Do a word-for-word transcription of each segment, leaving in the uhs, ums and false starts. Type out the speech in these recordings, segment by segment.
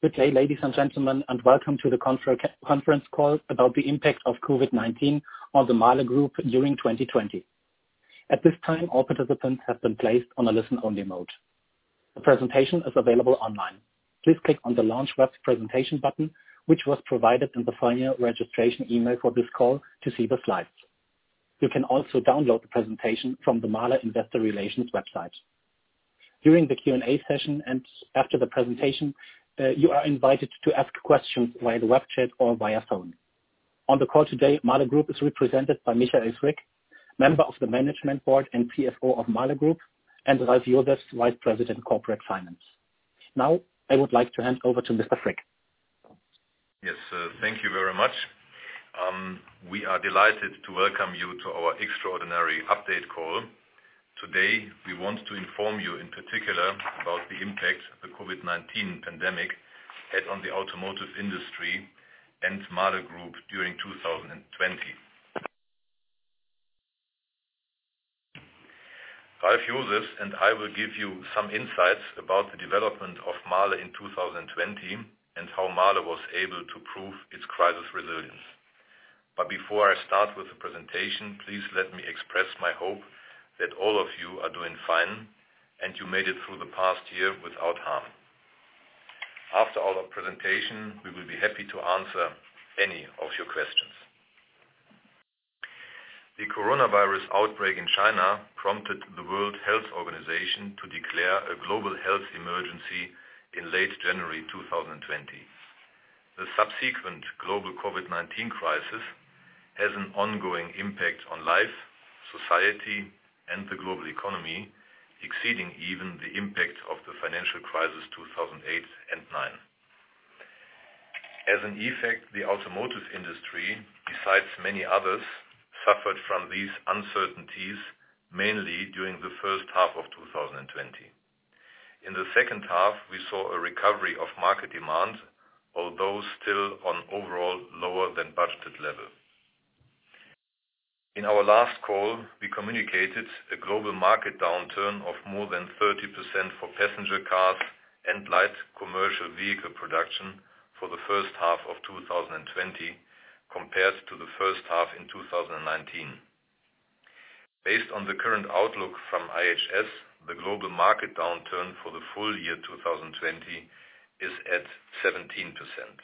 Good day, ladies and gentlemen, and welcome to the confer- conference call about the impact of COVID nineteen on the Mahle Group during twenty twenty. At this time, all participants have been placed on a listen-only mode. The presentation is available online. Please click on the Launch Web Presentation button, which was provided in the final registration email for this call to see the slides. You can also download the presentation from the Mahle Investor Relations website. During the Q and A session and after the presentation, uh, you are invited to ask questions via the web chat or via phone. On the call today, Mahle Group is represented by Michael Frick, member of the Management Board and C F O of Mahle Group, and Ralf Josefs, Vice President Corporate Finance. Now, I would like to hand over to Mister Frick. Yes, uh, thank you very much. Um, we are delighted to welcome you to our extraordinary update call. Today, we want to inform you in particular about the impact the COVID nineteen pandemic had on the automotive industry and Mahle Group during two thousand twenty. Ralf Josefs and I will give you some insights about the development of Mahle in two thousand twenty and how Mahle was able to prove its crisis resilience. But before I start with the presentation, please let me express my hope that all of you are doing fine and you made it through the past year without harm. After our presentation, we will be happy to answer any of your questions. The coronavirus outbreak in China prompted the World Health Organization to declare a global health emergency in late January two thousand twenty. The subsequent global COVID nineteen crisis has an ongoing impact on life, society, and the global economy, exceeding even the impact of the financial crisis two thousand eight and nine. As an effect, the automotive industry, besides many others, suffered from these uncertainties mainly during the first half of two thousand twenty. In the second half, we saw a recovery of market demand, although still on overall lower than budgeted level. In our last call, we communicated a global market downturn of more than thirty percent for passenger cars and light commercial vehicle production for the first half of two thousand twenty compared to the first half in two thousand nineteen. Based on the current outlook from I H S, the global market downturn for the full year two thousand twenty is at seventeen percent.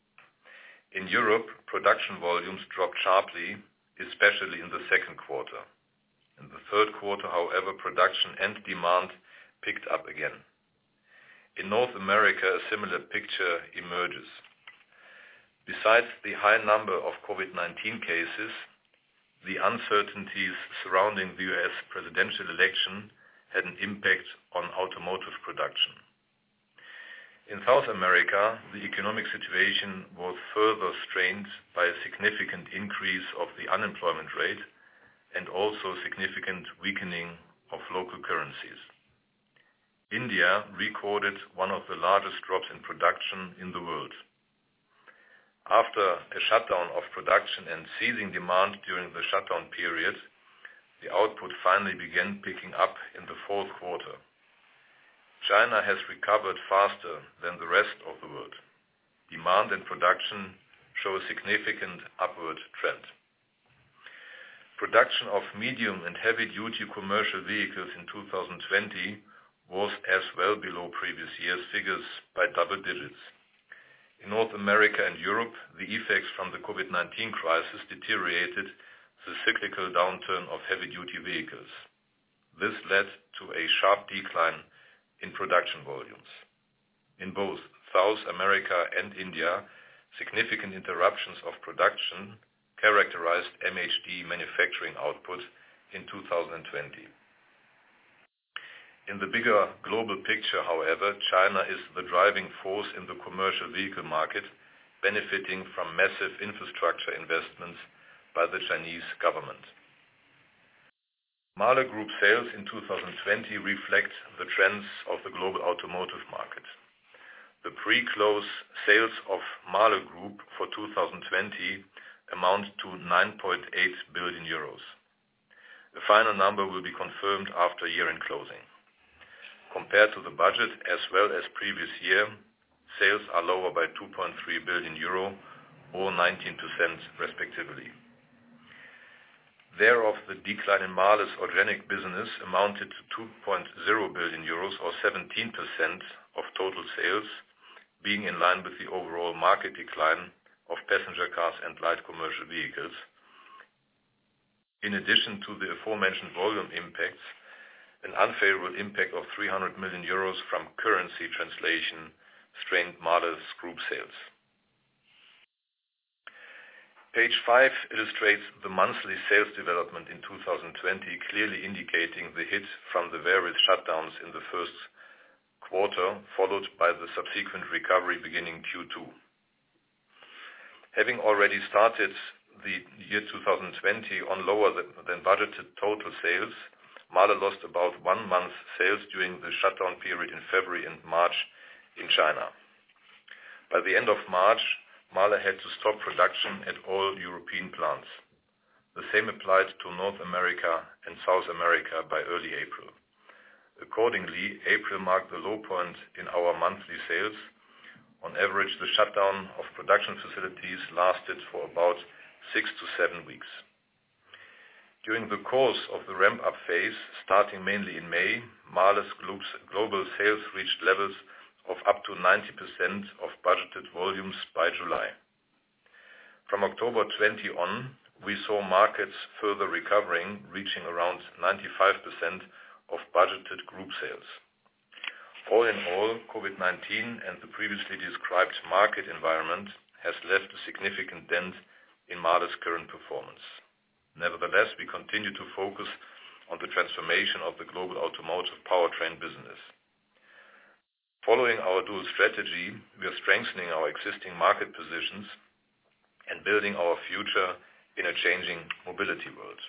In Europe, production volumes dropped sharply, especially in the second quarter. In the third quarter, however, production and demand picked up again. In North America, a similar picture emerges. Besides the high number of COVID nineteen cases, the uncertainties surrounding the U S presidential election had an impact on automotive production. In South America, the economic situation was further strained by a significant increase of the unemployment rate and also significant weakening of local currencies. India recorded one of the largest drops in production in the world. After a shutdown of production and ceasing demand during the shutdown period, the output finally began picking up in the fourth quarter. China has recovered faster than the rest of the world. Demand and production show a significant upward trend. Production of medium and heavy-duty commercial vehicles in two thousand twenty was as well below previous year's figures by double digits. In North America and Europe, the effects from the COVID nineteen crisis deteriorated the cyclical downturn of heavy-duty vehicles. This led to a sharp decline in production volumes. In both South America and India, significant interruptions of production characterized M H D manufacturing output in two thousand twenty. In the bigger global picture, however, China is the driving force in the commercial vehicle market, benefiting from massive infrastructure investments by the Chinese government. Mahle Group sales in two thousand twenty reflect the trends of the global automotive market. The pre-close sales of Mahle Group for two thousand twenty amount to nine point eight billion euros. The final number will be confirmed after year-end closing. Compared to the budget as well as previous year, sales are lower by two point three billion euro or nineteen percent respectively. Thereof, the decline in Mahle's organic business amounted to two point zero billion euros or seventeen percent of total sales, being in line with the overall market decline of passenger cars and light commercial vehicles. In addition to the aforementioned volume impacts, an unfavorable impact of three hundred million euros from currency translation strained Mahle's group sales. Page five illustrates the monthly sales development in two thousand twenty, clearly indicating the hit from the various shutdowns in the first quarter, followed by the subsequent recovery beginning Q two. Having already started the year two thousand twenty on lower than, than budgeted total sales, Mahle lost about one month's sales during the shutdown period in February and March in China. By the end of March, Mahle had to stop production at all European plants. The same applied to North America and South America by early April. Accordingly, April marked the low point in our monthly sales. On average, the shutdown of production facilities lasted for about six to seven weeks. During the course of the ramp-up phase, starting mainly in May, Mahle's global sales reached levels of up to ninety percent of budgeted volumes by July. From October twentieth on, we saw markets further recovering, reaching around ninety-five percent of budgeted group sales. All in all, COVID nineteen and the previously described market environment has left a significant dent in Mahle's current performance. Nevertheless, we continue to focus on the transformation of the global automotive powertrain business. Following our dual strategy, we are strengthening our existing market positions and building our future in a changing mobility world.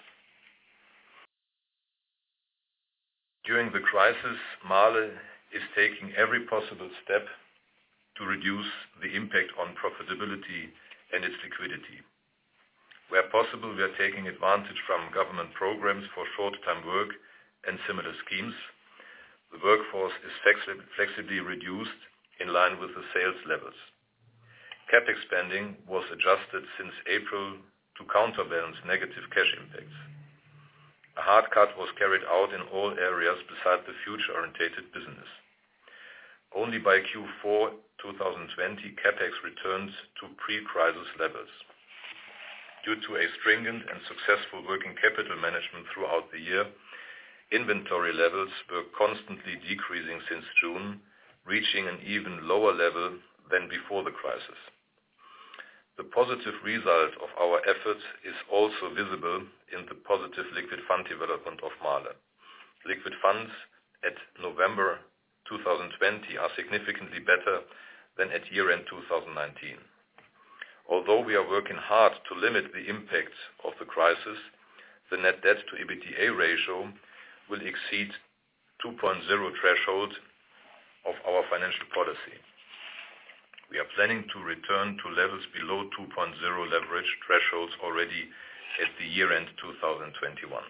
During the crisis, Mahle is taking every possible step to reduce the impact on profitability and its liquidity. Where possible, we are taking advantage from government programs for short-time work and similar schemes. The workforce is flexibly reduced in line with the sales levels. CapEx spending was adjusted since April to counterbalance negative cash impacts. A hard cut was carried out in all areas besides the future-oriented business. Only by Q four twenty twenty, CapEx returned to pre-crisis levels. Due to a stringent and successful working capital management throughout the year, inventory levels were constantly decreasing since June, reaching an even lower level than before the crisis. The positive result of our efforts is also visible in the positive liquid fund development of Mahle. Liquid funds at November twenty twenty are significantly better than at year-end two thousand nineteen. Although we are working hard to limit the impact of the crisis, the net debt to EBITDA ratio will exceed two point oh threshold of our financial policy. We are planning to return to levels below two point oh leverage thresholds already at the year-end two thousand twenty-one.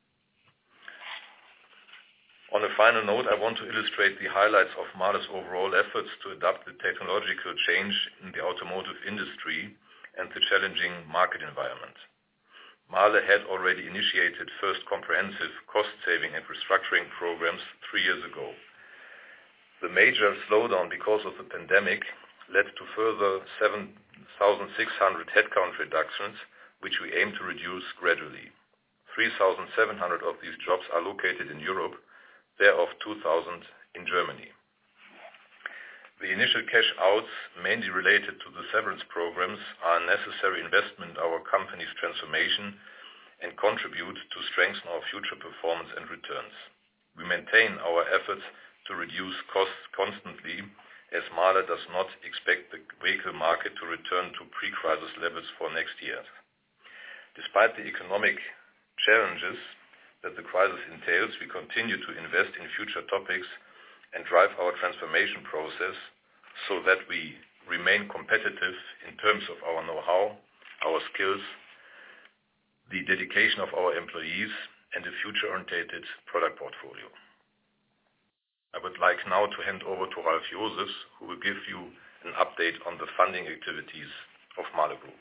On a final note, I want to illustrate the highlights of Mahle's overall efforts to adapt the technological change in the automotive industry and the challenging market environment. Mahle had already initiated first comprehensive cost-saving and restructuring programs three years ago. The major slowdown because of the pandemic led to further seven thousand six hundred headcount reductions, which we aim to reduce gradually. three thousand seven hundred of these jobs are located in Europe, thereof two thousand in Germany. The initial cash outs, mainly related to the severance programs, are a necessary investment in our company's transformation and contribute to strengthen our future performance and returns. We maintain our efforts to reduce costs constantly, as Mahle does not expect the vehicle market to return to pre-crisis levels for next year. Despite the economic challenges that the crisis entails, we continue to invest in future topics and drive our transformation process so that we remain competitive in terms of our know-how, our skills, the dedication of our employees, and a future-oriented product portfolio. I would like now to hand over to Ralf Josefs, who will give you an update on the funding activities of Mahle Group.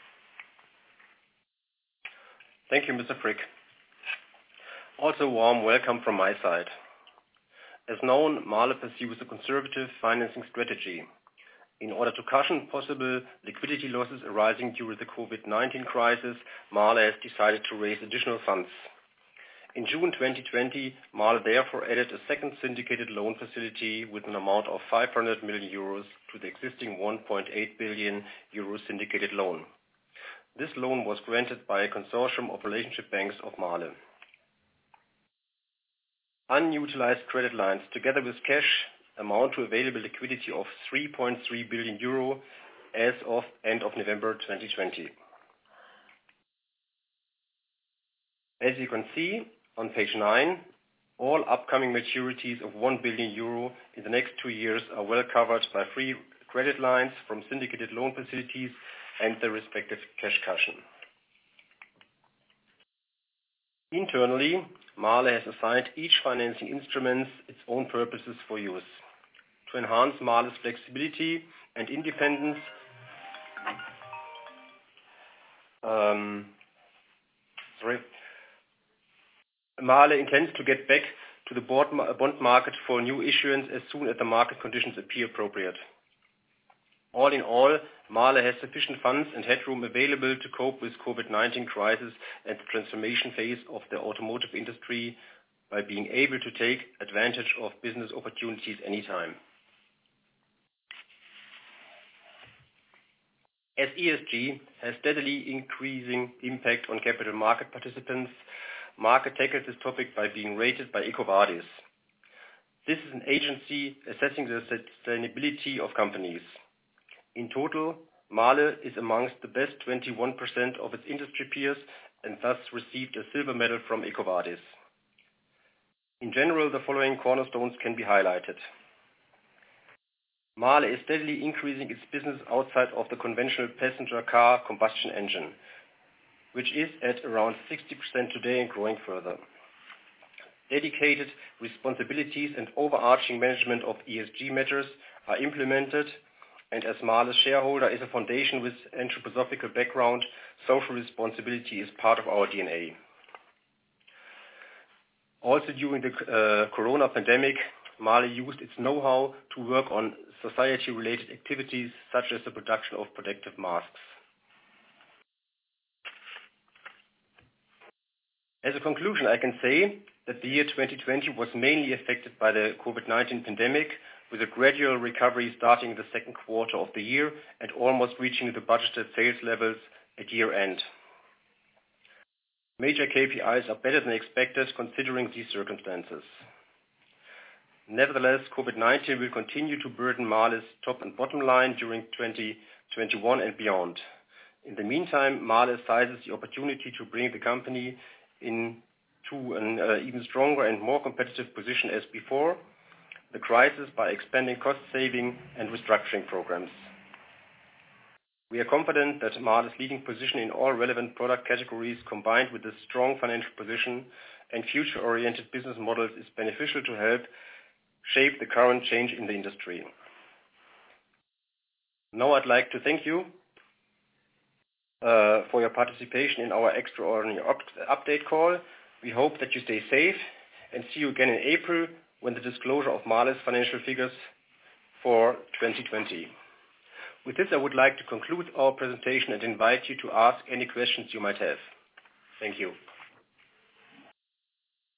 Thank you, Mister Frick. Also, warm welcome from my side. As known, Mahle pursues a conservative financing strategy. In order to cushion possible liquidity losses arising during the COVID nineteen crisis, Mahle has decided to raise additional funds. In June twenty twenty, Mahle therefore added a second syndicated loan facility with an amount of five hundred million euros to the existing one point eight billion euro syndicated loan. This loan was granted by a consortium of relationship banks of Mahle. Unutilized credit lines, together with cash, amount to available liquidity of three point three billion euro as of end of November twenty twenty. As you can see on page nine, all upcoming maturities of one billion euro in the next two years are well covered by free credit lines from syndicated loan facilities and the respective cash cushion. Internally, Mahle has assigned each financing instrument its own purposes for use. To enhance Mahle's flexibility and independence, um, sorry, Mahle intends to get back to the bond market for new issuance as soon as the market conditions appear appropriate. All in all, Mahle has sufficient funds and headroom available to cope with COVID nineteen crisis and the transformation phase of the automotive industry by being able to take advantage of business opportunities anytime. As E S G has steadily increasing impact on capital market participants, Market tackled this topic by being rated by EcoVadis. This is an agency assessing the sustainability of companies. In total, Mahle is amongst the best twenty-one percent of its industry peers and thus received a silver medal from EcoVadis. In general, the following cornerstones can be highlighted. Mahle is steadily increasing its business outside of the conventional passenger car combustion engine, which is at around sixty percent today and growing further. Dedicated responsibilities and overarching management of E S G matters are implemented, and as Mahle's shareholder is a foundation with anthroposophical background, social responsibility is part of our D N A. Also during the uh, corona pandemic, Mahle used its know-how to work on society-related activities such as the production of protective masks. As a conclusion, I can say that the year twenty twenty was mainly affected by the COVID nineteen pandemic, with a gradual recovery starting in the second quarter of the year and almost reaching the budgeted sales levels at year end. Major K P Is are better than expected considering these circumstances. Nevertheless, COVID nineteen will continue to burden Mahle's top and bottom line during twenty twenty-one and beyond. In the meantime, Mahle seizes the opportunity to bring the company into an uh, even stronger and more competitive position as before the crisis by expanding cost-saving and restructuring programs. We are confident that Mahle's leading position in all relevant product categories, combined with a strong financial position and future-oriented business models, is beneficial to help shape the current change in the industry. Now I'd like to thank you uh, for your participation in our extraordinary up- update call. We hope that you stay safe and see you again in April when the disclosure of Mahle's financial figures for twenty twenty. With this, I would like to conclude our presentation and invite you to ask any questions you might have. Thank you.